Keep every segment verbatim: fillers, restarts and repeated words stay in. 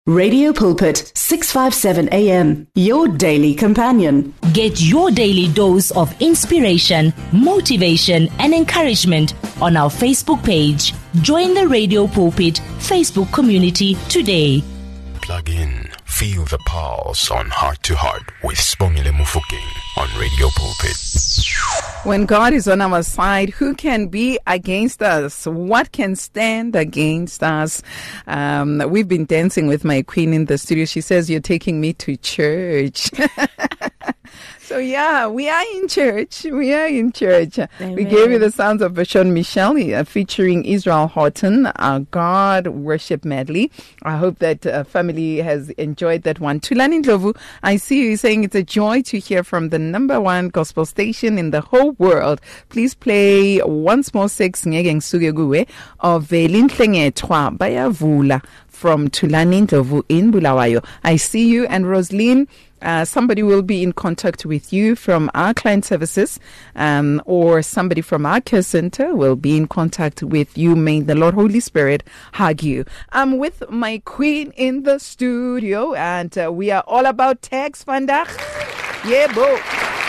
Radio Pulpit, six fifty-seven A M, your daily companion. Get your daily dose of inspiration, motivation, and encouragement on our Facebook page. Join the Radio Pulpit Facebook community today. Plug in, feel the pulse on Heart to Heart with Sibongile Mofokeng on Radio Pulpit. When God is on our side, who can be against us? What can stand against us? Um, we've been dancing with my queen in the studio. She says, "You're taking me to church." So yeah, we are in church. We are in church. Amen. We gave you the sounds of Vashon Michelle uh, featuring Israel Horton, our God worship medley. I hope that uh, family has enjoyed that one. Tulani Ndlovu, I see you saying it's a joy to hear from the number one gospel station in the whole world. Please play once more six Ngeke Ngisuke Kuwe of Linhlengethwa Bayavula from Tulani Ndlovu in Bulawayo. I see you. And Rosaline, Uh, somebody will be in contact with you from our client services, um, or somebody from our care center will be in contact with you. May the Lord Holy Spirit hug you. I'm with my queen in the studio, and uh, we are all about tax vandag. Yeah, boo.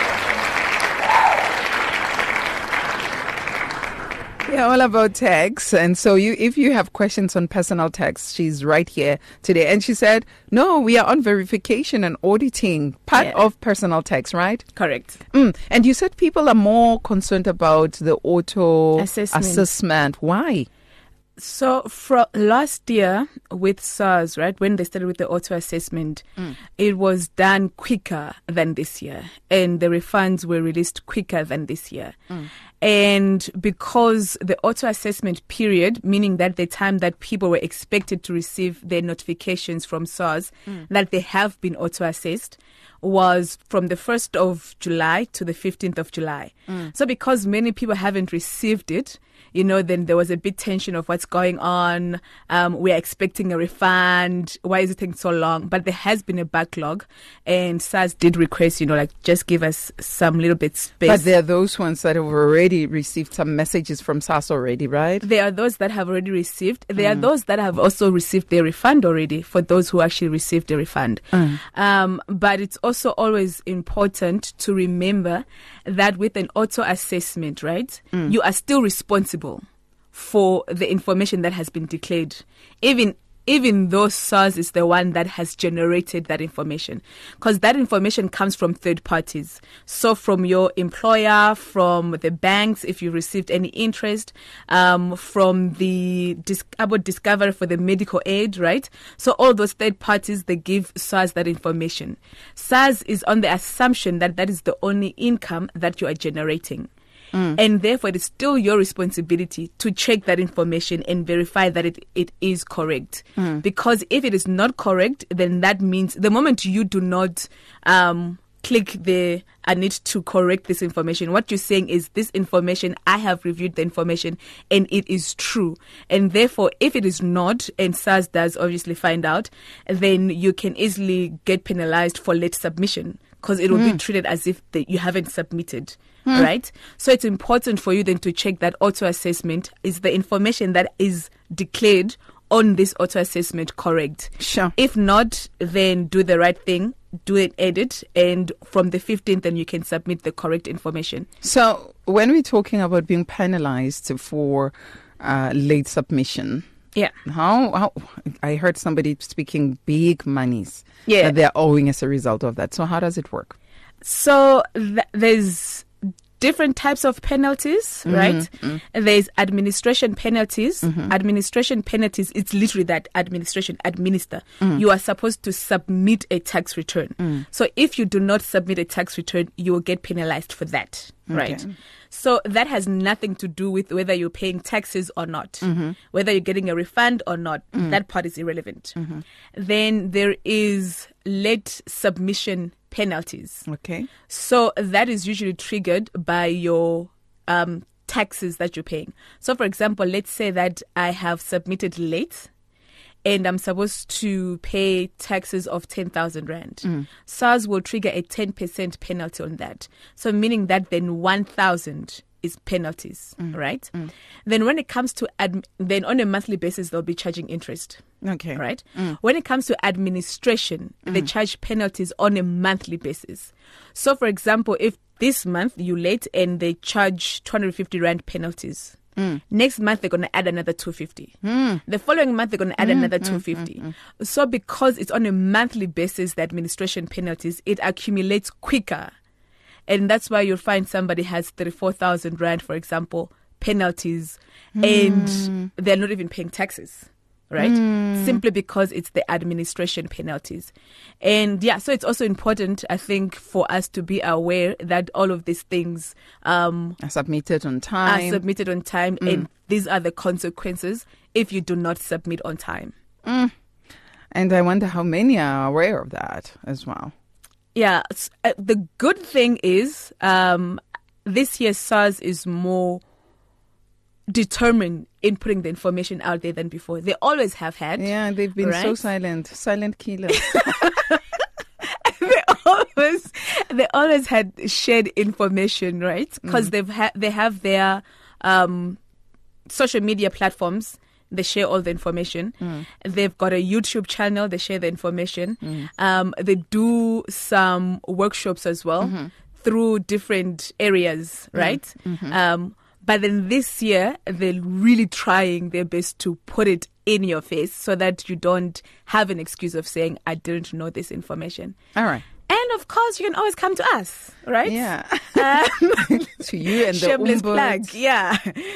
Yeah, all about tax. And so you, if you have questions on personal tax, she's right here today. And she said, no, we are on verification and auditing, part yeah. of personal tax, right? Correct. Mm. And you said people are more concerned about the auto assessment. assessment. Why? So for last year with SARS, right, when they started with the auto assessment, mm. it was done quicker than this year. And the refunds were released quicker than this year. Mm. And because the auto assessment period, meaning that the time that people were expected to receive their notifications from SARS, mm. that they have been auto assessed, was from the first of July to the fifteenth of July. Mm. So because many people haven't received it, you know, then there was a bit tension of what's going on. Um, we're expecting a refund. Why is it taking so long? But there has been a backlog, and SARS did request, you know, like just give us some little bit space. But there are those ones that have already received some messages from SARS already, right? There are those that have already received. There mm. are those that have also received their refund already, for those who actually received the refund. Mm. Um, but it's also always important to remember that with an auto assessment, right, mm. you are still responsible for the information that has been declared, even even though SARS is the one that has generated that information, because that information comes from third parties. So from your employer, from the banks, if you received any interest, um, from the dis- about discovery for the medical aid, right? So all those third parties, they give SARS that information. SARS is on the assumption that that is the only income that you are generating. Mm. And therefore, it is still your responsibility to check that information and verify that it, it is correct. Mm. Because if it is not correct, then that means the moment you do not um, click the I need to correct this information, what you're saying is this information, I have reviewed the information and it is true. And therefore, if it is not, and SARS does obviously find out, then you can easily get penalized for late submission, because it will mm. be treated as if the, you haven't submitted. Hmm. Right? So it's important for you then to check that auto assessment is the information that is declared on this auto assessment correct. Sure. If not, then do the right thing, do an edit, and from the fifteenth, then you can submit the correct information. So when we're talking about being penalized for uh, late submission, yeah, how, how I heard somebody speaking big monies yeah. that they're owing as a result of that. So how does it work? So th- there's different types of penalties, mm-hmm, right? Mm-hmm. There's administration penalties. Mm-hmm. Administration penalties, it's literally that administration, administer. Mm. You are supposed to submit a tax return. Mm. So if you do not submit a tax return, you will get penalized for that, okay. right? So that has nothing to do with whether you're paying taxes or not, mm-hmm. whether you're getting a refund or not. Mm. That part is irrelevant. Mm-hmm. Then there is late submission penalties. Okay. So that is usually triggered by your um, taxes that you're paying. So for example, let's say that I have submitted late and I'm supposed to pay taxes of ten thousand rand. Mm. SARS will trigger a ten percent penalty on that. So meaning that then one thousand is penalties, mm. right? Mm. Then when it comes to, ad- then on a monthly basis, they'll be charging interest. Okay. Right? Mm. When it comes to administration, mm. they charge penalties on a monthly basis. So, for example, if this month you late and they charge two hundred fifty rand penalties, mm. next month they're going to add another two hundred fifty. Mm. The following month they're going to add mm. another two hundred fifty. Mm. Mm. So, because it's on a monthly basis, the administration penalties, it accumulates quicker. And that's why you'll find somebody has thirty-four thousand rand, for example, penalties, mm. and they're not even paying taxes, right? Mm. Simply because it's the administration penalties. And yeah, so it's also important, I think, for us to be aware that all of these things um, are submitted on time. Are submitted on time, mm. and these are the consequences if you do not submit on time. Mm. And I wonder how many are aware of that as well. Yeah, uh, the good thing is um, this year SARS is more determined in putting the information out there than before. They always have had. Yeah, they've been right? so silent, silent killers. they always, they always had shared information, right? Because mm. they've ha- they have their um, social media platforms. They share all the information. Mm. They've got a YouTube channel. They share the information. Mm. Um, they do some workshops as well mm-hmm. through different areas, right? Mm-hmm. Um, but then this year, they're really trying their best to put it in your face so that you don't have an excuse of saying, I didn't know this information. All right. And of course, you can always come to us, right? Yeah. Um, to you and the shameless Umbo. plug. Yeah.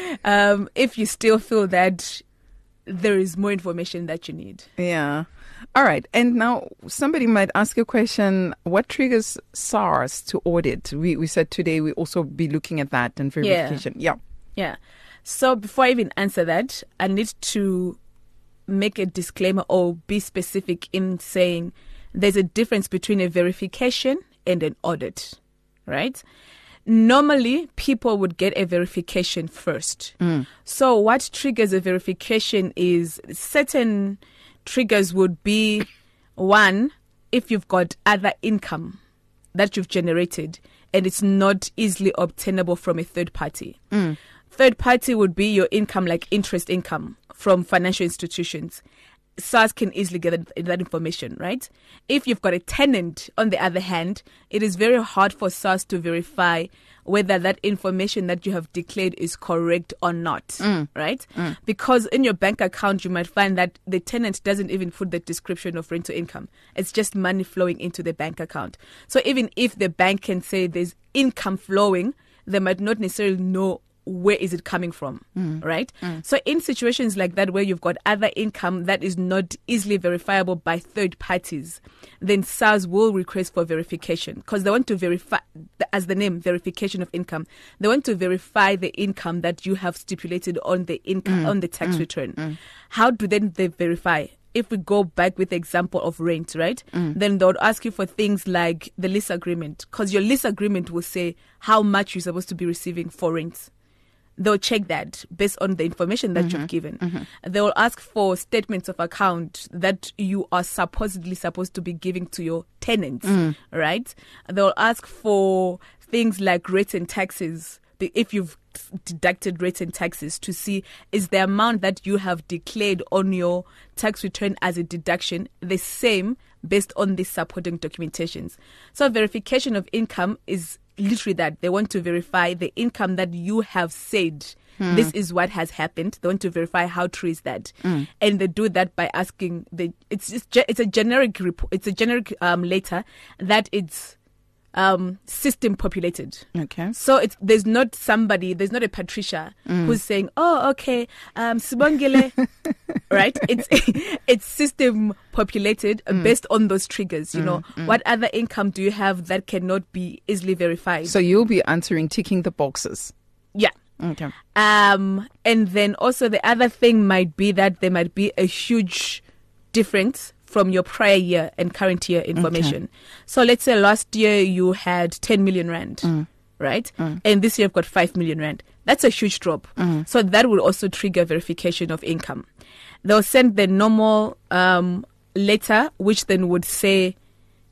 Um, if you still feel that there is more information that you need. Yeah. All right. And now somebody might ask a question, what triggers SARS to audit? We we said today we also be looking at that and verification. Yeah. Yeah. yeah. So before I even answer that, I need to make a disclaimer or be specific in saying there's a difference between a verification and an audit, right? Normally, people would get a verification first. Mm. So what triggers a verification is certain triggers would be, one, if you've got other income that you've generated and it's not easily obtainable from a third party. Mm. Third party would be your income, like interest income from financial institutions. SARS can easily get that, that information, right? If you've got a tenant, on the other hand, it is very hard for SARS to verify whether that information that you have declared is correct or not, mm. right? Mm. Because in your bank account, you might find that the tenant doesn't even put the description of rental income. It's just money flowing into the bank account. So even if the bank can say there's income flowing, they might not necessarily know where is it coming from, mm. right? Mm. So in situations like that where you've got other income that is not easily verifiable by third parties, then SARS will request for verification because they want to verify, as the name, verification of income. They want to verify the income that you have stipulated on the income, mm. on the tax mm. return. Mm. How do then they verify? If we go back with the example of rent, right, mm. then they would ask you for things like the lease agreement because your lease agreement will say how much you're supposed to be receiving for rent. They'll check that based on the information that mm-hmm. you've given. Mm-hmm. They will ask for statements of account that you are supposedly supposed to be giving to your tenants, mm. right? They'll ask for things like rates and taxes. If you've deducted rates and taxes to see is the amount that you have declared on your tax return as a deduction the same based on the supporting documentations. So verification of income is literally that. They want to verify the income that you have said mm. this is what has happened. They want to verify how true is that, mm. and they do that by asking the. It's just it's a generic report. It's a generic um, letter that it's um, system populated. Okay. So it's there's not somebody. There's not a Patricia mm. who's saying, "Oh, okay, um, Sibongile," right? It's it's system populated mm. based on those triggers. You mm. know, mm. what other income do you have that cannot be easily verified? So you'll be answering, ticking the boxes. Yeah. Okay. Um, and then also the other thing might be that there might be a huge difference from your prior year and current year information. Okay. So let's say last year you had ten million rand, mm. right? Mm. And this year you've got five million rand. That's a huge drop. Mm. So that will also trigger verification of income. They'll send the normal um, letter, which then would say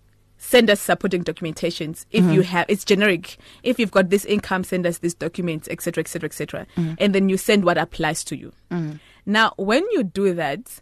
send us supporting documentations. If mm-hmm. you have, it's generic. If you've got this income, send us this document, et cetera, et cetera, et cetera. Mm-hmm. And then you send what applies to you. Mm-hmm. Now, when you do that,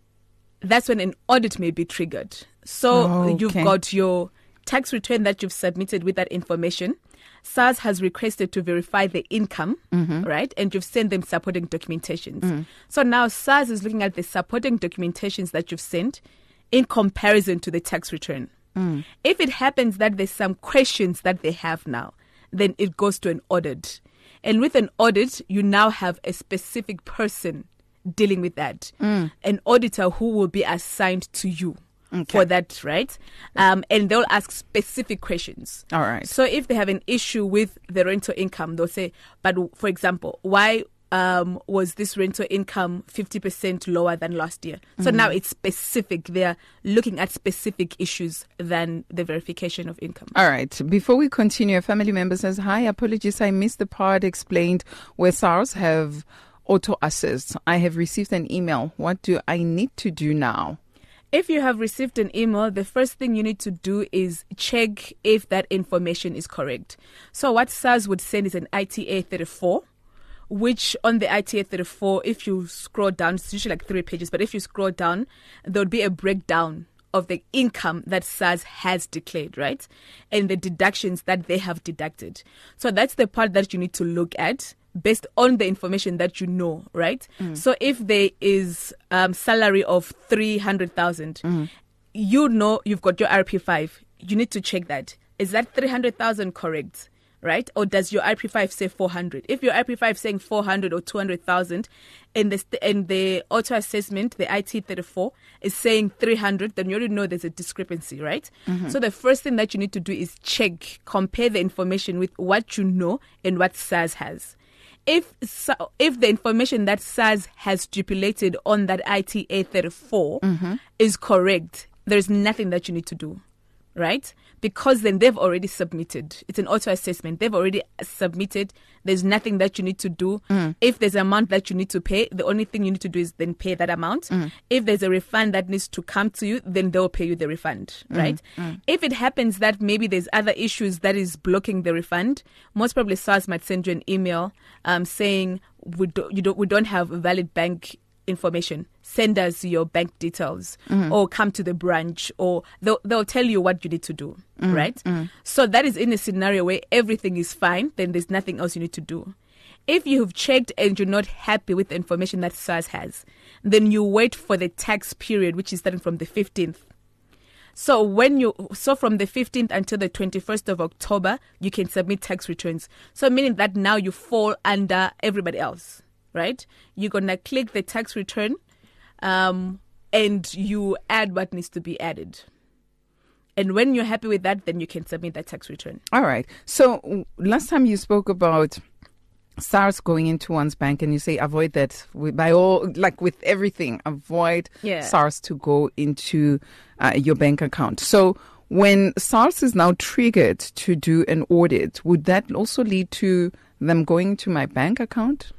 that's when an audit may be triggered. So oh, okay. you've got your tax return that you've submitted with that information. SARS has requested to verify the income, mm-hmm. right? And you've sent them supporting documentations. Mm. So now SARS is looking at the supporting documentations that you've sent in comparison to the tax return. Mm. If it happens that there's some questions that they have now, then it goes to an audit. And with an audit, you now have a specific person dealing with that, mm. an auditor who will be assigned to you. Okay. For that, right? Um, and they'll ask specific questions. All right. So if they have an issue with the rental income, they'll say, but for example, why um, was this rental income fifty percent lower than last year? So mm-hmm. now it's specific. They're looking at specific issues than the verification of income. All right. Before we continue, a family member says, hi, apologies, I missed the part explained where SARS have auto assist. I have received an email. What do I need to do now? If you have received an email, the first thing you need to do is check if that information is correct. So what SARS would send is an I T A thirty-four, which on the I T A thirty-four, if you scroll down, it's usually like three pages, but if you scroll down, there would be a breakdown of the income that SARS has declared, right? And the deductions that they have deducted. So that's the part that you need to look at based on the information that you know, right? Mm. So if there is um, salary of three hundred thousand, mm. you know you've got your R P five. You need to check that. Is that three hundred thousand correct, right? Or does your R P five say four hundred? If your R P five is saying four hundred or two hundred thousand, and the, st- and the auto assessment, the I T thirty-four, is saying three hundred, then you already know there's a discrepancy, right? Mm-hmm. So the first thing that you need to do is check, compare the information with what you know and what SARS has. If if the information that SARS has stipulated on that I T A thirty-four mm-hmm. is correct, there's nothing that you need to do, right? Because then they've already submitted. It's an auto assessment. They've already submitted. There's nothing that you need to do. Mm. If there's an amount that you need to pay, the only thing you need to do is then pay that amount. Mm. If there's a refund that needs to come to you, then they'll pay you the refund, mm. right? Mm. If it happens that maybe there's other issues that is blocking the refund, most probably SARS might send you an email um, saying we do, you don't we don't have a valid bank information. Send us your bank details, mm-hmm. or come to the branch, or they'll, they'll tell you what you need to do, mm-hmm. right? Mm-hmm. So that is in a scenario where everything is fine, then there's nothing else you need to do. If you've checked and you're not happy with the information that SARS has, then you wait for the tax period, which is starting from the fifteenth. So when you so from the fifteenth until the twenty-first of October, you can submit tax returns. So meaning that now you fall under everybody else, right? You're going to click the tax return, um, and you add what needs to be added. And when you're happy with that, then you can submit that tax return. All right. So last time you spoke about SARS going into one's bank, and you say avoid that with, by all, like with everything, avoid yeah. SARS to go into uh, your bank account. So when SARS is now triggered to do an audit, would that also lead to them going to my bank account?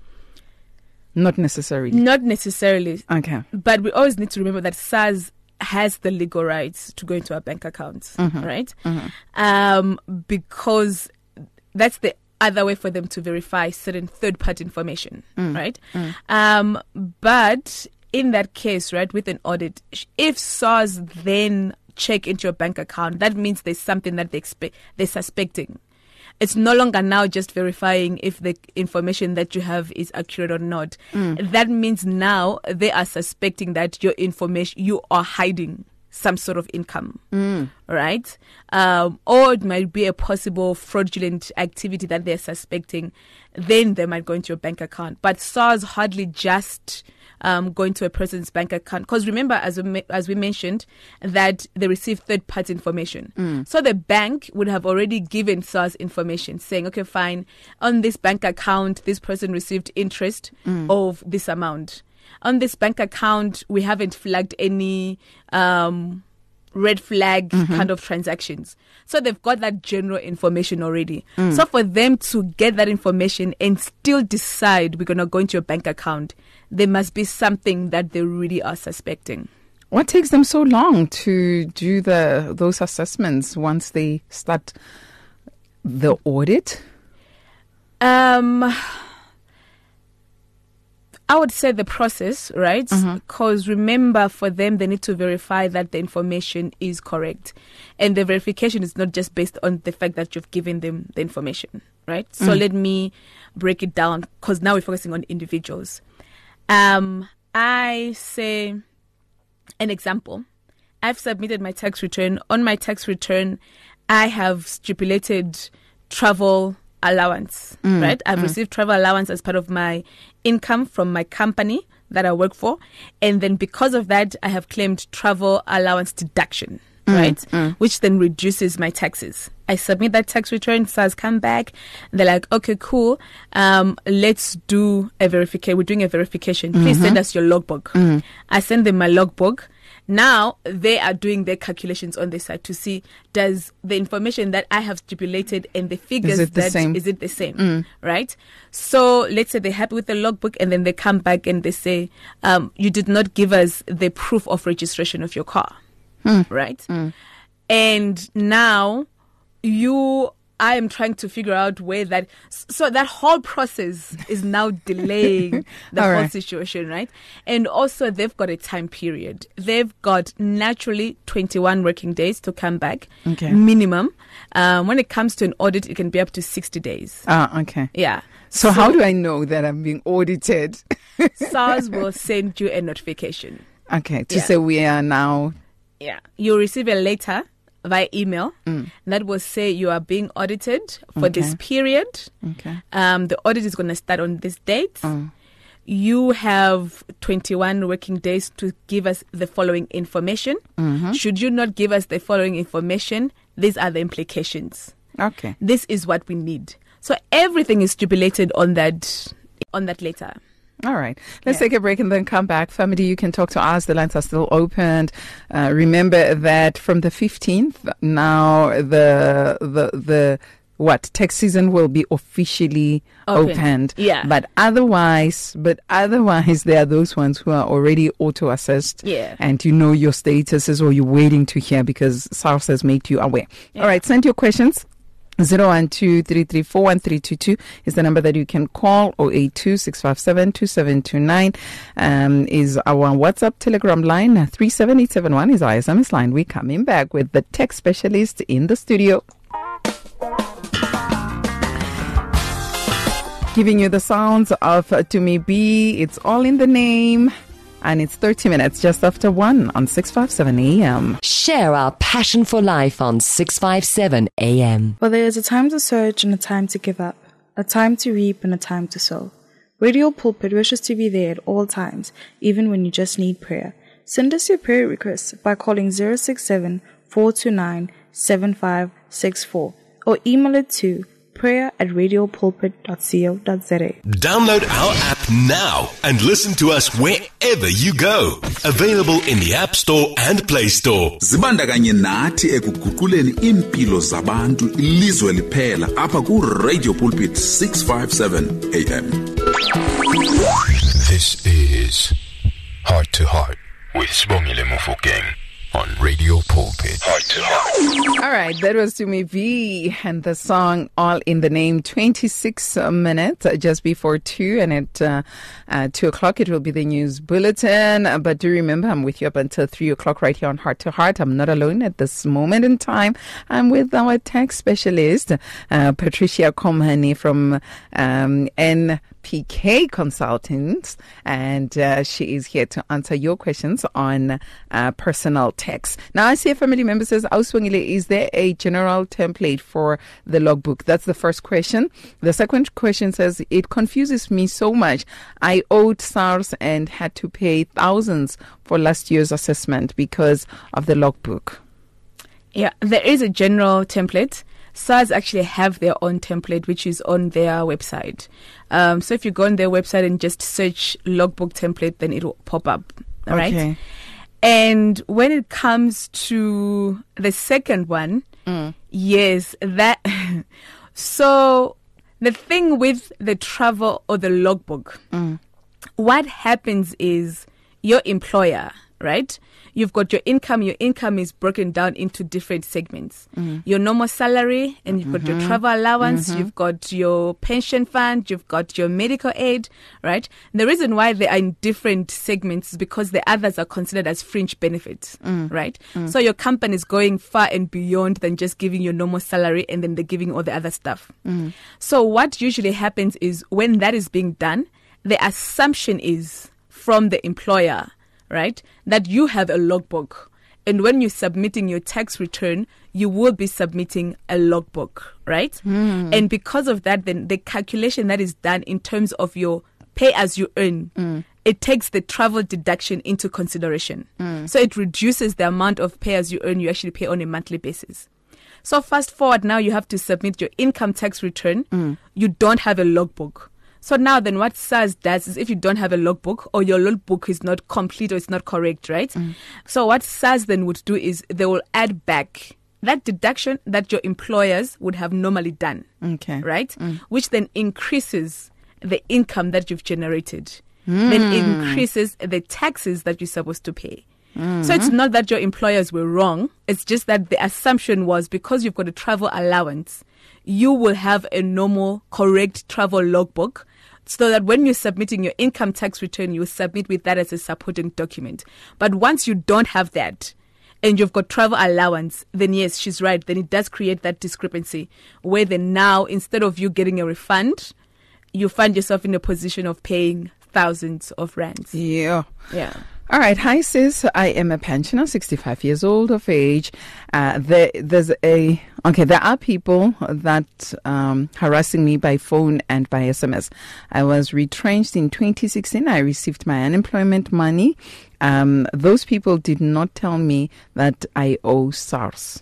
Not necessarily. Not necessarily. Okay. But we always need to remember that SARS has the legal rights to go into our bank accounts, mm-hmm. right? Mm-hmm. Um, because that's the other way for them to verify certain third-party information, mm. right? Mm. Um, but in that case, right, with an audit, if SARS then check into your bank account, that means there's something that they expect, they're suspecting. It's no longer now just verifying if the information that you have is accurate or not. Mm. That means now they are suspecting that your information, you are hiding some sort of income, mm. right? Um, or it might be a possible fraudulent activity that they're suspecting. Then they might go into your bank account. But SARS hardly just um, go into a person's bank account. Because remember, as we, as we mentioned, that they receive third-party information. Mm. So the bank would have already given SARS information saying, okay, fine, on this bank account, this person received interest mm. of this amount. On this bank account, we haven't flagged any um, red flag mm-hmm. kind of transactions. So they've got that general information already. Mm. So for them to get that information and still decide we're going to go into your bank account, there must be something that they really are suspecting. What takes them so long to do the those assessments once they start the audit? Um, I would say the process, right? Because mm-hmm. remember, for them, they need to verify that the information is correct. And the verification is not just based on the fact that you've given them the information, right? Mm. So let me break it down, because now we're focusing on individuals. Um, I say, an example. I've submitted my tax return. On my tax return, I have stipulated travel allowance, mm, right? I've mm. received travel allowance as part of my income from my company that I work for. And then because of that, I have claimed travel allowance deduction, mm, right? Mm. Which then reduces my taxes. I submit that tax return, S A R S come back. They're like, okay, cool. Um, let's do a verification. We're doing a verification. Please mm-hmm. send us your logbook. Mm. I send them my logbook. Now they are doing their calculations on this side to see, does the information that I have stipulated and the figures, is it the that same? Is it the same, mm. right? So let's say they're happy with the logbook, and then they come back and they say, um, you did not give us the proof of registration of your car, mm. right? Mm. And now you, I am trying to figure out where that, so that whole process is now delaying the whole right. situation, right? And also they've got a time period. They've got naturally twenty-one working days to come back, okay. minimum. Um, when it comes to an audit, it can be up to sixty days. Ah, okay. Yeah. So, so how do I know that I'm being audited? S A R S will send you a notification. Okay, to yeah. say we are now. Yeah. You'll receive a letter via email mm. that will say you are being audited for okay. this period. Okay. Um, the audit is going to start on this date. Mm. You have twenty-one working days to give us the following information. Mm-hmm. Should you not give us the following information, these are the implications. Okay. This is what we need. So everything is stipulated on that on that letter. All right. Let's yeah. take a break and then come back. Family, you can talk to us. The lines are still open. Uh, remember that from the fifteenth, now the the the what tax season will be officially Open. opened. Yeah. But otherwise, but otherwise, there are those ones who are already auto assessed. Yeah. And you know your statuses, or you're waiting to hear because S A R S has made you aware. Yeah. All right. Send your questions. zero one two three three four one three two two is the number that you can call. zero eight two six five seven two seven two nine um, is our WhatsApp Telegram line. three seven eight seven one is our S M S line. We're coming back with the tech specialist in the studio, giving you the sounds of Tumi B. It's all in the name. And it's thirty minutes just after one on six fifty-seven A M. Share our passion for life on six fifty-seven A M. Well, there is a time to search and a time to give up, a time to reap and a time to sow. Radio Pulpit wishes to be there at all times, even when you just need prayer. Send us your prayer requests by calling zero six seven, four two nine, seven five six four or email it to prayer at radiopulpit dot co dot za. Download our app now and listen to us wherever you go. Available in the App Store and Play Store. Zibandakanye nathi ekuguquleni impilo zabantu ilizwe liphela apha ku Radio Pulpit six fifty-seven A M. This is Heart to Heart with Sibongile Mofokeng on Radio Pulpit. Heart to Heart. All right, that was Tumi V and the song All in the Name. twenty-six minutes just before two, and at uh, uh, two o'clock it will be the news bulletin. Uh, but do remember, I'm with you up until three o'clock right here on Heart to Heart. I'm not alone at this moment in time. I'm with our tax specialist, uh, Patricia Komhani from um, N P K Consultants, and uh, she is here to answer your questions on uh, personal tax. Now, I see a family member says, Auswangile, is there a general template for the logbook? That's the first question. The second question says, it confuses me so much. I owed S A R S and had to pay thousands for last year's assessment because of the logbook. Yeah, there is a general template. S A R S actually have their own template, which is on their website. Um, so if you go on their website and just search logbook template, then it will pop up. All right. Okay. And when it comes to the second one, mm. yes, that. So the thing with the travel or the logbook, mm. what happens is your employer, right? you've got your income. Your income is broken down into different segments. Mm. Your normal salary, and you've got Mm-hmm. your travel allowance, Mm-hmm. you've got your pension fund, you've got your medical aid, right? The reason why they are in different segments is because the others are considered as fringe benefits, Mm. right? So your company is going far and beyond than just giving your normal salary and then they're giving all the other stuff. Mm. So what usually happens is when that is being done, the assumption is from the employer, right, that you have a logbook. And when you're submitting your tax return, you will be submitting a logbook, right? Mm. And because of that, then the calculation that is done in terms of your pay as you earn, Mm. it takes the travel deduction into consideration. Mm. So it reduces the amount of pay as you earn you actually pay on a monthly basis. So fast forward now, you have to submit your income tax return. Mm. You don't have a logbook. So now then what SARS does is if you don't have a logbook or your logbook is not complete or it's not correct, right? Mm. So what SARS then would do is they will add back that deduction that your employers would have normally done, Okay. right? Mm. Which then increases the income that you've generated. Then increases the taxes that you're supposed to pay. Mm-hmm. So it's not that your employers were wrong. It's just that the assumption was because you've got a travel allowance, you will have a normal, correct travel logbook so that when you're submitting your income tax return, you submit with that as a supporting document. But once you don't have that and you've got travel allowance, then yes, she's right. Then it does create that discrepancy where then now, instead of you getting a refund, you find yourself in a position of paying thousands of rands. Yeah. Yeah. All right. Hi, sis. I am a pensioner, sixty-five years old of age. Uh, there, there's a, okay, there are people that um, harassing me by phone and by S M S. I was retrenched in twenty sixteen. I received my unemployment money. Um, those people did not tell me that I owe SARS.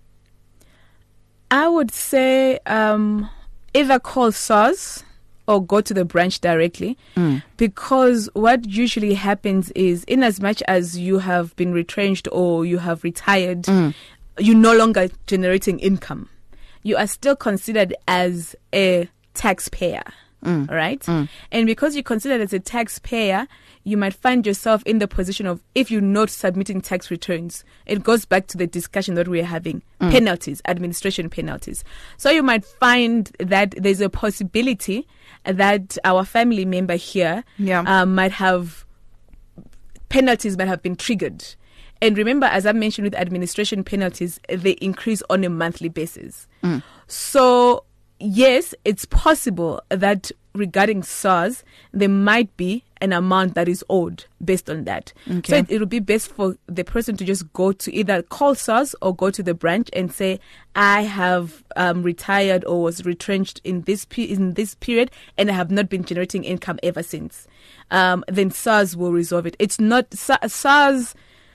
I would say um, either call SARS or go to the branch directly, Mm. because what usually happens is, in as much as you have been retrenched or you have retired, Mm. you're no longer generating income. You are still considered as a taxpayer, Mm. right? Mm. And because you're considered as a taxpayer, you might find yourself in the position of, if you're not submitting tax returns, it goes back to the discussion that we're having, Mm. penalties, administration penalties. So you might find that there's a possibility that our family member here Yeah. um, might have, penalties might have been triggered. And remember, as I mentioned with administration penalties, they increase on a monthly basis. Mm. So yes, it's possible that regarding SARS, there might be an amount that is owed based on that. Okay. So it, it would be best for the person to just go to either call SARS or go to the branch and say, I have um, retired or was retrenched in this pe- in this period and I have not been generating income ever since. Um, then SARS will resolve it. It's not Sa- SARS.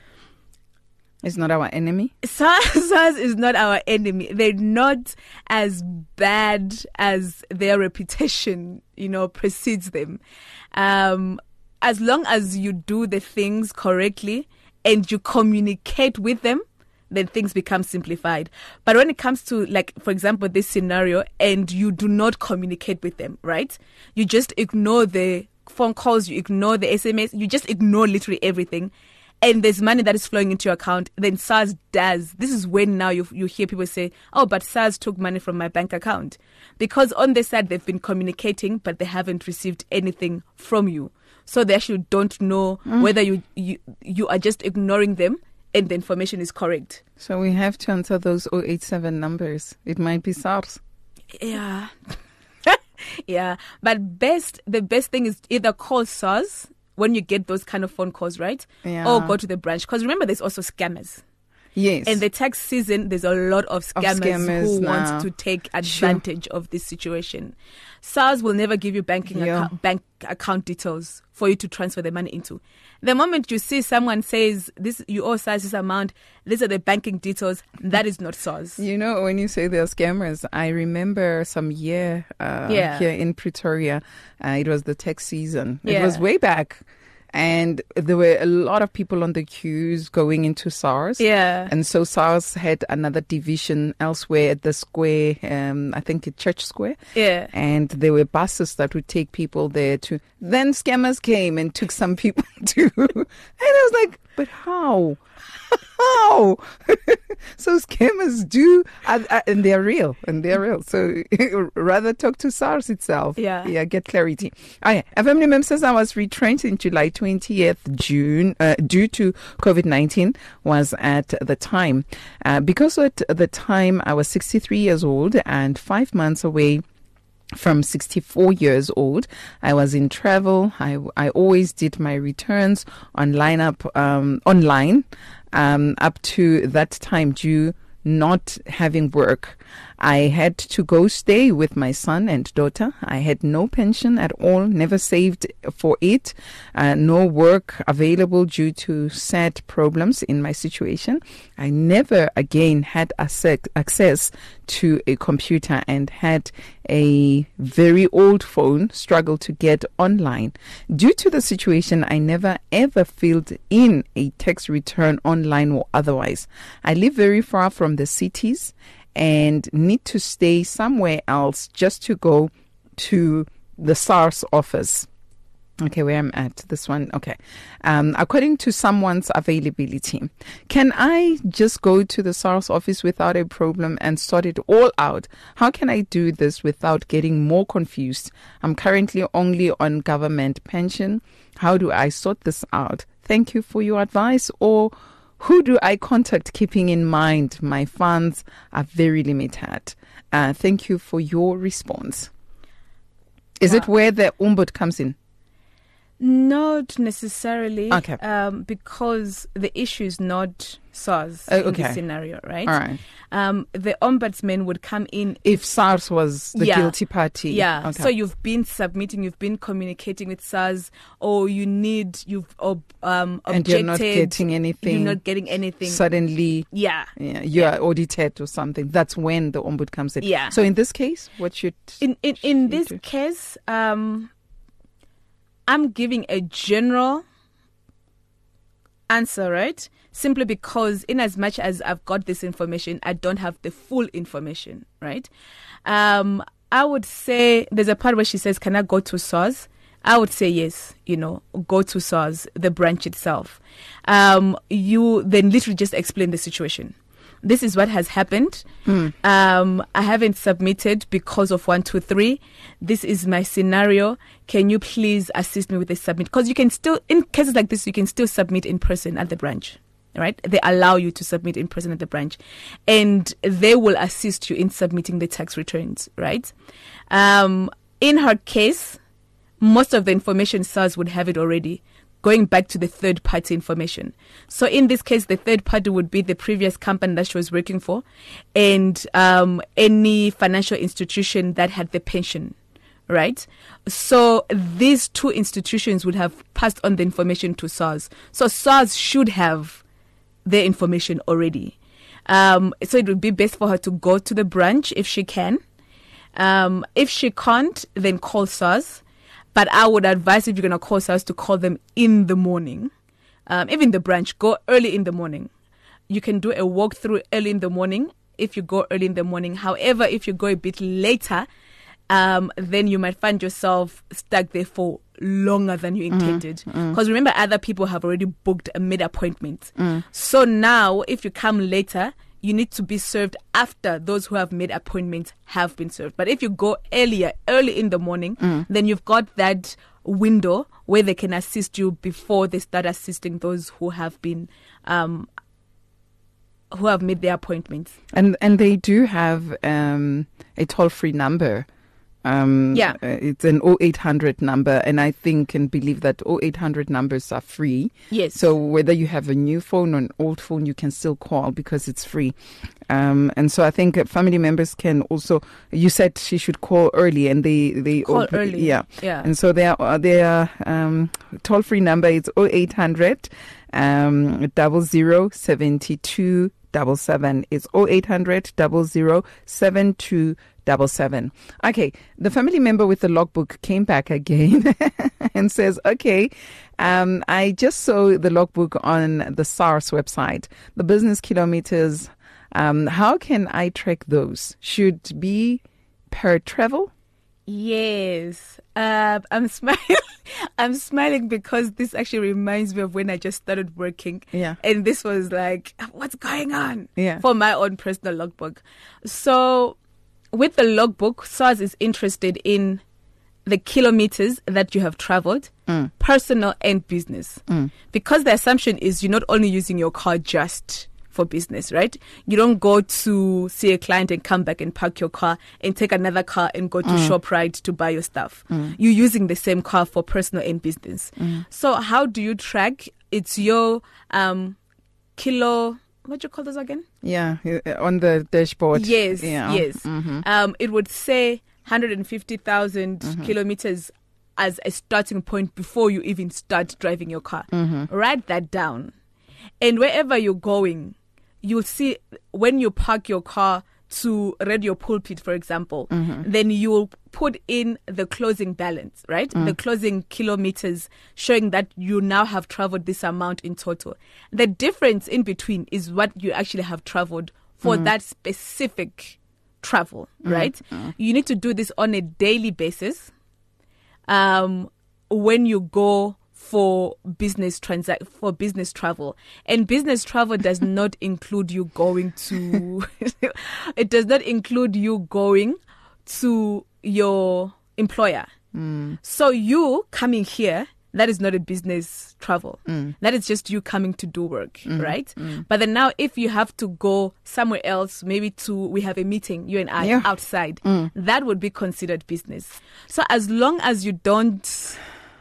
It's not our enemy. SARS, SARS is not our enemy. They're not as bad as their reputation, you know, precedes them. Um, as long as you do the things correctly and you communicate with them, then things become simplified. But when it comes to, like, for example, this scenario, and you do not communicate with them, right? You just ignore the phone calls, you ignore the S M S, you just ignore literally everything. And there's money that is flowing into your account, then SARS does. This is when now you you hear people say, oh, but SARS took money from my bank account. Because on their side, they've been communicating, but they haven't received anything from you. So they actually don't know Mm. whether you, you you are just ignoring them and the information is correct. So we have to answer those oh eight seven numbers. It might be SARS. Yeah. Yeah. But best, the best thing is either call SARS when you get those kind of phone calls, right? Yeah. Or go to the branch. Because remember, there's also scammers. Yes. In the tax season, there's a lot of scammers, scammers who now. want to take advantage of this situation. SARS will never give you banking Yeah. account, bank account details for you to transfer the money into. The moment you see someone says, "This you owe SARS this amount, these are the banking details," that is not SARS. You know, when you say they're scammers, I remember some year uh, Yeah. here in Pretoria, uh, it was the tax season. It Yeah. was way back. And there were a lot of people on the queues going into SARS. Yeah. And so SARS had another division elsewhere at the square, um, I think at Church Square. Yeah. And there were buses that would take people there to. Then scammers came and took some people too. And I was like, but how? How? So scammers do, uh, uh, and they're real, and they're real. So rather talk to SARS itself. Yeah. Yeah, get clarity. Oh, yeah. A family member says I was retrenched in July twentieth, June, uh, due to COVID nineteen, was at the time. Uh, because at the time I was sixty-three years old and five months away from sixty-four years old. I was in travel. I, I always did my returns online up, um, online, um, up to that time due not having work. I had to go stay with my son and daughter. I had no pension at all, never saved for it, uh, no work available due to sad problems in my situation. I never again had access to a computer and had a very old phone, struggled to get online. Due to the situation, I never ever filled in a tax return online or otherwise. I live very far from the cities and need to stay somewhere else just to go to the SARS office. Okay, where I'm at, this one. Okay. Um, according to someone's availability, can I just go to the SARS office without a problem and sort it all out? How can I do this without getting more confused? I'm currently only on government pension. How do I sort this out? Thank you for your advice. Or who do I contact, keeping in mind my funds are very limited? Uh, thank you for your response. Is wow. it where the Umbud comes in? Not necessarily. Okay. Um, because the issue is not SARS uh, in okay. this scenario, right? All right. Um, the ombudsman would come in if SARS was the yeah, guilty party. Yeah. Okay. So you've been submitting, you've been communicating with SARS, or you need, you've ob, um, objected. And you're not getting anything. You're not getting anything. Suddenly, yeah, yeah you yeah. are audited or something. That's when the ombud comes in. Yeah. So in this case, what should in in in this do? case, um, I'm giving a general answer, right? Simply because in as much as I've got this information, I don't have the full information, right? Um, I would say there's a part where she says, can I go to SARS? I would say yes, you know, go to SARS, the branch itself. Um, you then literally just explain the situation. This is what has happened. Mm. Um, I haven't submitted because of one, two, three. This is my scenario. Can you please assist me with the submit? Because you can still, in cases like this, you can still submit in person at the branch, right? They allow you to submit in person at the branch, and they will assist you in submitting the tax returns, right? Um, in her case, most of the information SARS would have it already, going back to the third party information. So in this case, the third party would be the previous company that she was working for, and um, any financial institution that had the pension, right? So these two institutions would have passed on the information to SARS. So SARS should have their information already. Um, so it would be best for her to go to the branch if she can. Um, if she can't, then call SARS. But I would advise, if you're going to call SARS, to call them in the morning. Um, even the branch, go early in the morning. You can do a walkthrough early in the morning if you go early in the morning. However, if you go a bit later, um, then you might find yourself stuck there for longer than you intended. Because mm, mm. remember, other people have already booked a mid-appointment. Mm. So now, if you come later, you need to be served after those who have made appointments have been served. But if you go earlier, early in the morning, mm. then you've got that window where they can assist you before they start assisting those who have been, um, who have made their appointments. And and they do have um, a toll-free number. Um, yeah. Uh, it's an oh eight hundred number, and I think and believe that oh eight hundred numbers are free. Yes. So whether you have a new phone or an old phone, you can still call because it's free. Um, and so I think uh, family members can also, you said she should call early, and they, they call open, early. Yeah. Yeah. And so their, uh, their um, toll-free number is oh eight hundred um, double zero seventy two seven seven. It's oh eight hundred, zero zero, seven two seven seven. Okay, the family member with the logbook came back again and says, okay, um, I just saw the logbook on the SARS website, the business kilometers. Um, how can I track those? Should be per travel? Yes. Uh, I'm smiling. I'm smiling because this actually reminds me of when I just started working. Yeah. And this was like, what's going on? Yeah. For my own personal logbook. So with the logbook, SARS is interested in the kilometers that you have traveled, mm. personal and business. Mm. Because the assumption is you're not only using your car just for business, right? You don't go to see a client and come back and park your car and take another car and go to mm. ShopRite to buy your stuff. Mm. You're using the same car for personal and business. Mm. So how do you track? It's your um, kilo... What do you call those again? Yeah, on the dashboard. Yes, yeah. yes. Mm-hmm. Um, it would say one hundred fifty thousand mm-hmm. kilometers as a starting point before you even start driving your car. Mm-hmm. Write that down. And wherever you're going, you'll see when you park your car to Radio Pulpit, for example, mm-hmm. then you'll put in the closing balance, right? Mm. The closing kilometers showing that you now have traveled this amount in total. The difference in between is what you actually have traveled for mm. that specific travel, mm. right? Mm. You need to do this on a daily basis. Um, when you go for business transact for business travel, and business travel does not include you going to it does not include you going to your employer. Mm. So you coming here, that is not a business travel. Mm. That is just you coming to do work, mm. right? Mm. But then now if you have to go somewhere else, maybe to we have a meeting, you and I yeah. outside, mm. that would be considered business. So as long as you don't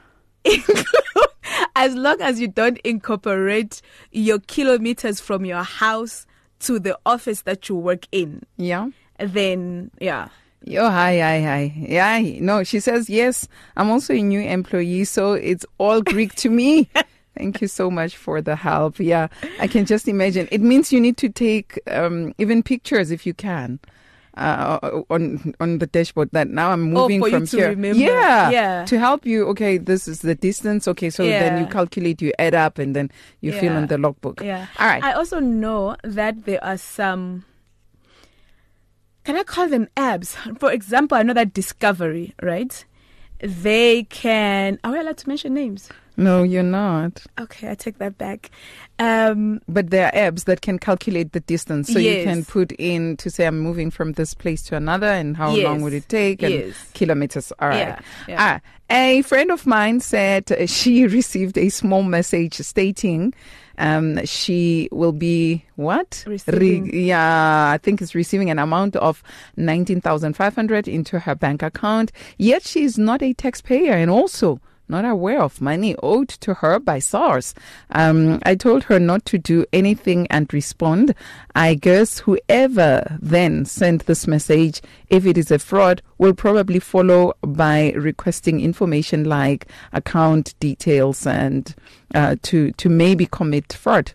as long as you don't incorporate your kilometers from your house to the office that you work in, yeah, then yeah. Oh, hi, hi, hi. Yeah, no, she says, yes, I'm also a new employee, so it's all Greek to me. Thank you so much for the help. Yeah, I can just imagine. It means you need to take um, even pictures if you can. Uh, on on the dashboard that now I'm moving oh, for from you to here. Remember. Yeah, yeah, to help you. Okay, this is the distance. Okay, so yeah. then you calculate, you add up, and then you yeah. fill in the logbook. Yeah. All right. I also know that there are some. Can I call them apps? For example, I know that Discovery, right? They can. Are we allowed to mention names? No, you're not. Okay, I take that back. Um, but there are apps that can calculate the distance. So yes. you can put in to say I'm moving from this place to another and how yes. long would it take and yes. kilometers. All right. Yeah. Yeah. Ah, a friend of mine said she received a small message stating um, she will be what? Receiving. Re- yeah, I think it's receiving an amount of nineteen thousand five hundred into her bank account. Yet she is not a taxpayer and also not aware of money owed to her by SARS. Um, I told her not to do anything and respond. I guess whoever then sent this message, if it is a fraud, will probably follow by requesting information like account details and uh, to, to maybe commit fraud.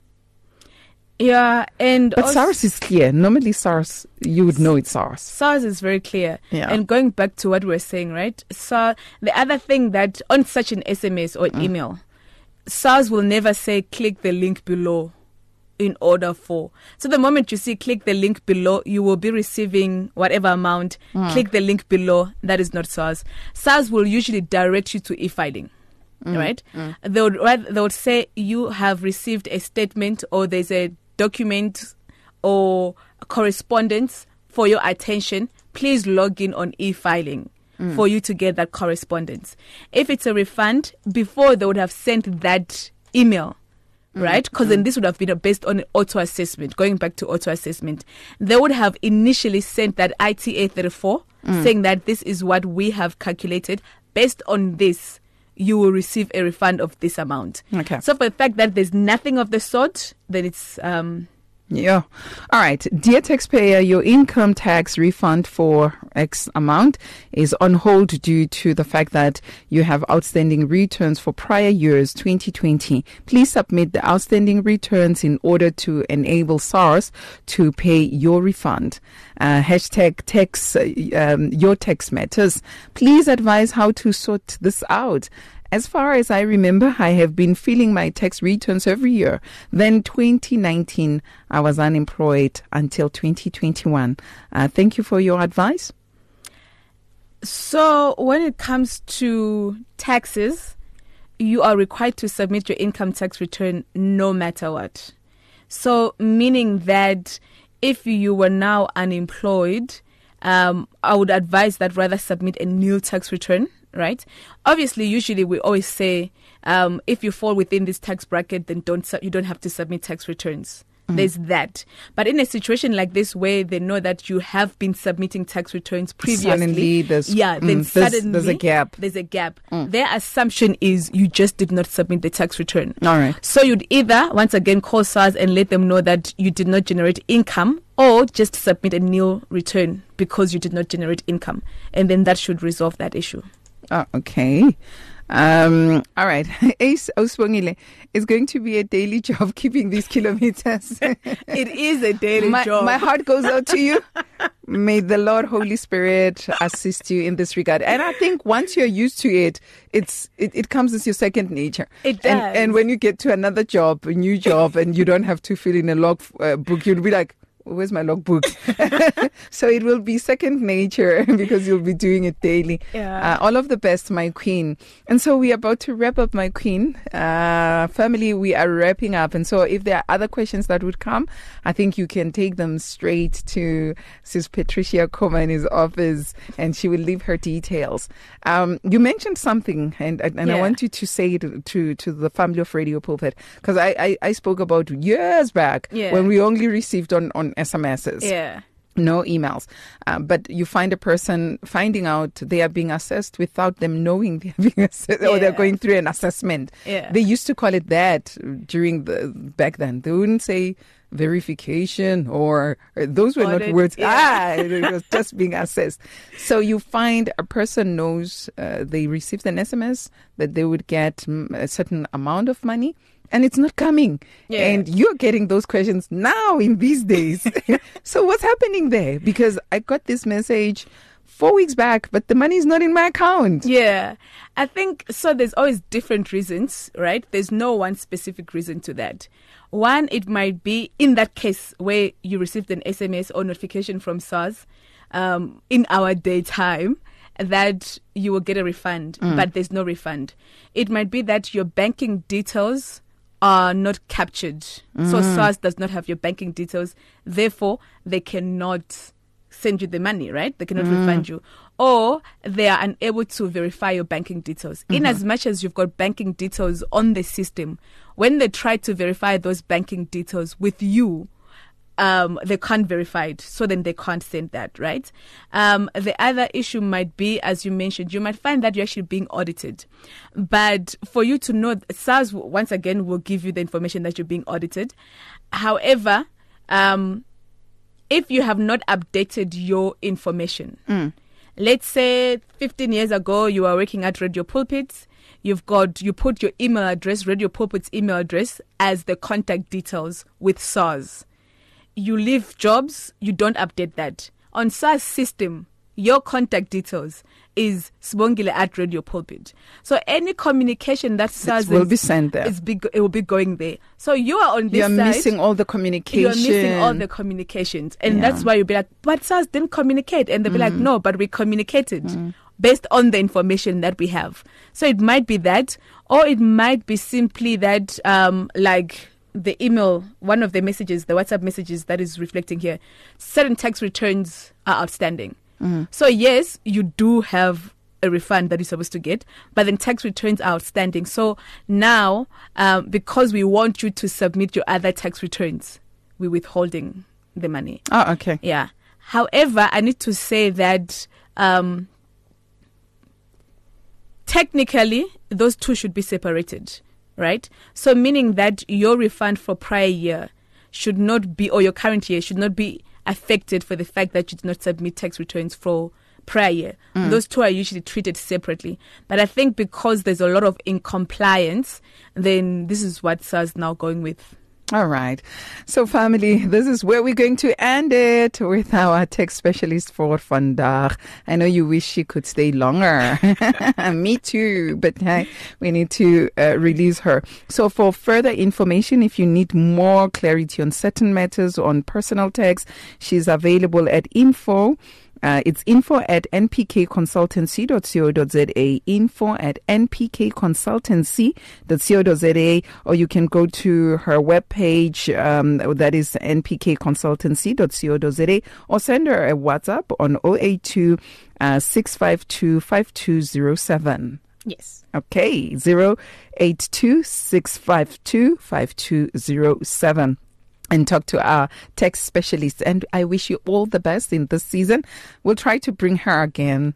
Yeah, and but SARS is clear. Normally SARS, you would know it's SARS. SARS is very clear. Yeah. And going back to what we we're saying, right? So the other thing that on such an S M S or mm. email, SARS will never say click the link below in order for. So the moment you see click the link below, you will be receiving whatever amount. Mm. Click the link below. That is not SARS. SARS will usually direct you to e-filing. Mm. Right? Mm. They would they would say you have received a statement or there's a document or correspondence for your attention. Please log in on e-filing mm. for you to get that correspondence. If it's a refund, before they would have sent that email, mm. right? Because mm. then this would have been based on an auto-assessment. Going back to auto-assessment, they would have initially sent that I T A thirty-four mm. saying that this is what we have calculated. Based on this, you will receive a refund of this amount. Okay. So for the fact that there's nothing of the sort, then it's um, Yeah. All right. Dear taxpayer, your income tax refund for X amount is on hold due to the fact that you have outstanding returns for prior years, twenty twenty. Please submit the outstanding returns in order to enable SARS to pay your refund. Uh, hashtag tax, uh, um, your tax matters. Please advise how to sort this out. As far as I remember, I have been filing my tax returns every year. Then twenty nineteen, I was unemployed until twenty twenty-one. Uh, thank you for your advice. So when it comes to taxes, you are required to submit your income tax return no matter what. So meaning that if you were now unemployed, um, I would advise that rather submit a new tax return. Right? Obviously, usually we always say um, if you fall within this tax bracket, then don't su- you don't have to submit tax returns. Mm. There's that. But in a situation like this where they know that you have been submitting tax returns previously, suddenly there's, yeah, mm, then there's, suddenly there's a gap. There's a gap. Mm. Their assumption is you just did not submit the tax return. All right. So you'd either once again call SARS and let them know that you did not generate income, or just submit a new return because you did not generate income, and then that should resolve that issue. Oh, okay. Um, all right. Ace Oswangile is going to be a daily job keeping these kilometers. It is a daily my, job. My heart goes out to you. May the Lord Holy Spirit assist you in this regard. And I think once you're used to it, it's it, it comes as your second nature. It does. And, and when you get to another job, a new job, and you don't have to fill in a log uh, book, you'll be like, where's my logbook? So it will be second nature because you'll be doing it daily. Yeah. Uh, all of the best, my queen. And so we're about to wrap up, my queen. Uh, family, we are wrapping up. And so if there are other questions that would come, I think you can take them straight to Sis Patricia Koma in his office, and she will leave her details. Um, you mentioned something, and, and yeah. I want you to say it to, to the family of Radio Pulpit, because I, I, I spoke about years back yeah. when we only received on, on S M Ses. Yeah. No emails. Uh, but you find a person finding out they are being assessed without them knowing they are being assessed, yeah. or they're going through an assessment. Yeah. They used to call it that during the back then. They wouldn't say verification or, or those were Audit, not words. yeah. Ah, it was just being assessed. So you find a person knows uh, they received an S M S that they would get a certain amount of money, and it's not coming. Yeah. And you're getting those questions now in these days. So what's happening there? Because I got this message four weeks back, but the money is not in my account. Yeah. I think, so there's always different reasons, right? There's no one specific reason to that. One, it might be in that case where you received an S M S or notification from SARS um, in our daytime that you will get a refund, mm. but there's no refund. It might be that your banking details are not captured. Mm. So SARS does not have your banking details. Therefore, they cannot send you the money, right? They cannot mm. refund you. Or they are unable to verify your banking details. Mm-hmm. In as much as you've got banking details on the system, when they try to verify those banking details with you, um, they can't verify it. So then they can't send that, right? Um, the other issue might be, as you mentioned, you might find that you're actually being audited. But for you to know, SARS, once again, will give you the information that you're being audited. However, um, if you have not updated your information, mm. let's say fifteen years ago, you were working at Radio Pulpit. You've got, you put your email address, Radio Pulpit's email address, as the contact details with SARS. You leave jobs, you don't update that. On SARS system, your contact details is Sibongile at Radio Pulpit. So any communication that SARS it will is, be sent there. Is big, it will be going there. So you are on this You're side. You're missing all the communication. You're missing all the communications. And yeah. that's why you'll be like, but SARS didn't communicate. And they'll be mm. like, no, but we communicated mm. based on the information that we have. So it might be that, or it might be simply that, um, like, the email, one of the messages, the WhatsApp messages that is reflecting here, certain tax returns are outstanding. Mm. So yes, you do have a refund that you're supposed to get, but then tax returns are outstanding. So now, um, because we want you to submit your other tax returns, we're withholding the money. Oh, okay. Yeah. However, I need to say that um, technically, those two should be separated. Right? So meaning that your refund for prior year should not be, or your current year should not be affected for the fact that you did not submit tax returns for prior year. Mm. Those two are usually treated separately. But I think because there's a lot of incompliance, then this is what S A R S is now going with. All right. So, family, this is where we're going to end it with our tech specialist for vandaag. I know you wish she could stay longer. Me too. But hey, we need to uh, release her. So, for further information, if you need more clarity on certain matters on personal tax, she's available at info. Uh, it's info at n p k consultancy dot co dot z a, info at n p k consultancy dot co dot z a, or you can go to her webpage, um, that is n p k consultancy dot co dot z a, or send her a WhatsApp on zero eight two, six five two, five two zero seven. Yes. Okay, zero eight two, six five two, five two zero seven. And talk to our tax specialist. And I wish you all the best in this season. We'll try to bring her again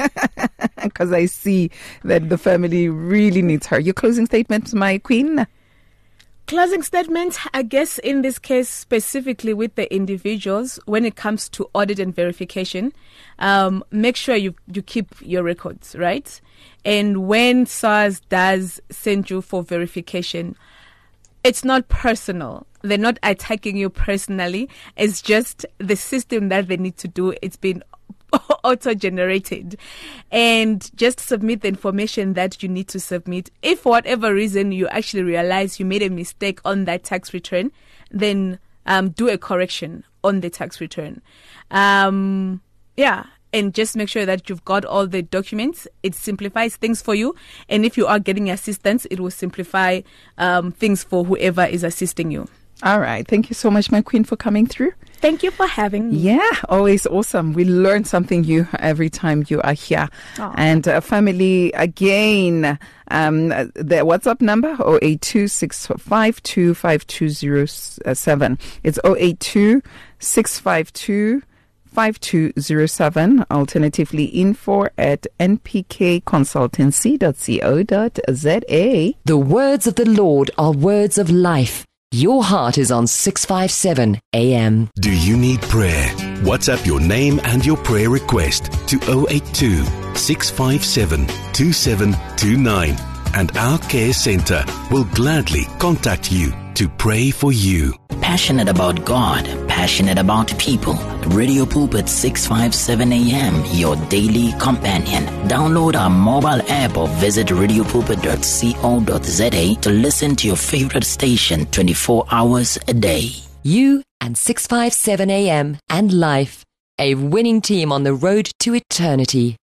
because I see that the family really needs her. Your closing statement, my queen? Closing statement, I guess in this case specifically with the individuals, when it comes to audit and verification, um, make sure you you keep your records, right? And when S A R S does send you for verification, it's not personal. They're not attacking you personally. It's just the system that they need to do. It's been auto-generated. And just submit the information that you need to submit. If for whatever reason you actually realize you made a mistake on that tax return, then um, do a correction on the tax return. Um, yeah. And just make sure that you've got all the documents. It simplifies things for you. And if you are getting assistance, it will simplify um, things for whoever is assisting you. All right. Thank you so much, my queen, for coming through. Thank you for having me. Yeah, always awesome. We learn something new every time you are here. Aww. And uh, family, again, um, the WhatsApp number, zero eight two, six five two, five two zero seven. It's zero eight two, six five two, five two zero seven. Alternatively, info at n p k consultancy dot co dot z a. The words of the Lord are words of life. Your heart is on six fifty-seven A M. Do you need prayer? WhatsApp your name and your prayer request to zero eight two, six five seven, two seven two nine, and our care center will gladly contact you to pray for you. Passionate about God, passionate about people. Radio Pulpit six fifty-seven A M, your daily companion. Download our mobile app or visit radio pulpit dot co dot z a to listen to your favorite station twenty-four hours a day. You and six fifty-seven A M and life, a winning team on the road to eternity.